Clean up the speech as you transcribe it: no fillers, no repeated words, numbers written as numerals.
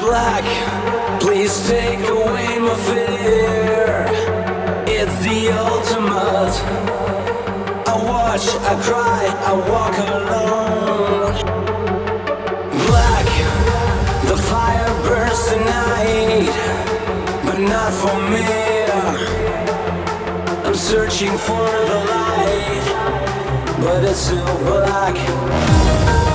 Black, please take away my fear. It's the ultimate. I watch, I cry, I walk alone. Black, the fire burns tonight, but not for me. I'm searching for the light, but it's still black.